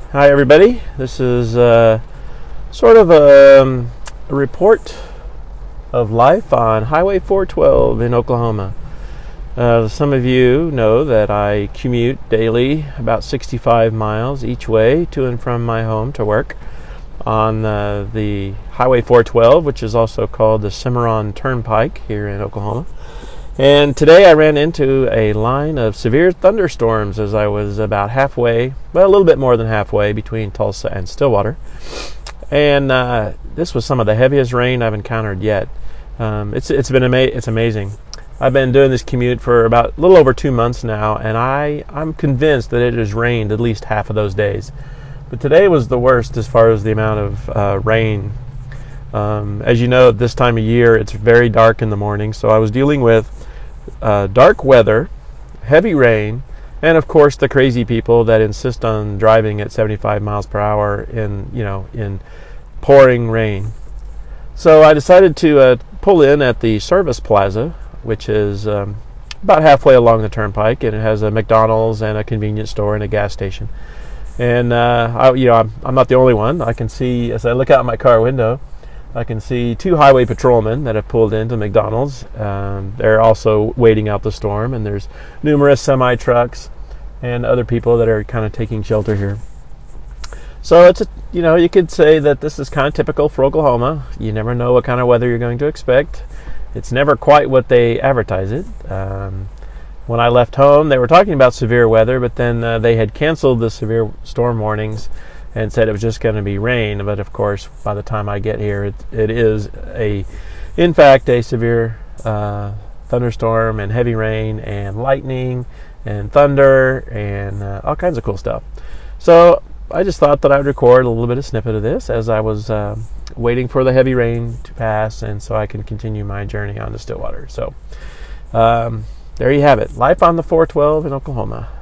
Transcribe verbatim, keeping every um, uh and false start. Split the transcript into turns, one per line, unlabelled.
Hi, everybody. This is uh, sort of a, um, a report of life on Highway four twelve in Oklahoma. Uh, some of you know that I commute daily about sixty-five miles each way to and from my home to work on uh, the Highway four twelve, which is also called the Cimarron Turnpike here in Oklahoma. And today I ran into a line of severe thunderstorms as I was about halfway, well, a little bit more than halfway between Tulsa and Stillwater. And uh, this was some of the heaviest rain I've encountered yet. Um, it's it's been ama- it's amazing. I've been doing this commute for about a little over two months now, and I, I'm convinced that it has rained at least half of those days. But today was the worst as far as the amount of uh, rain. Um, as you know, at this time of year, it's very dark in the morning, so I was dealing with uh, dark weather, heavy rain, and of course the crazy people that insist on driving at seventy-five miles per hour in, you know, in pouring rain. So I decided to uh, pull in at the Service Plaza, which is um, about halfway along the turnpike, and it has a McDonald's and a convenience store and a gas station. And uh, I, you know, I'm, I'm not the only one. I can see, as I look out my car window, I can see two highway patrolmen that have pulled into McDonald's. Um, they're also waiting out the storm, and there's numerous semi trucks and other people that are kind of taking shelter here. So it's a, you know, you could say that this is kind of typical for Oklahoma. You never know what kind of weather you're going to expect. It's never quite what they advertise it. Um, when I left home, they were talking about severe weather, but then uh, they had canceled the severe storm warnings and said it was just going to be rain. But of course, by the time I get here, it, it is a, in fact, a severe uh, thunderstorm and heavy rain and lightning and thunder and uh, all kinds of cool stuff. So I just thought that I would record a little bit of snippet of this as I was uh, waiting for the heavy rain to pass, and so I can continue my journey on to Stillwater. So um, there you have it. Life on the four twelve in Oklahoma.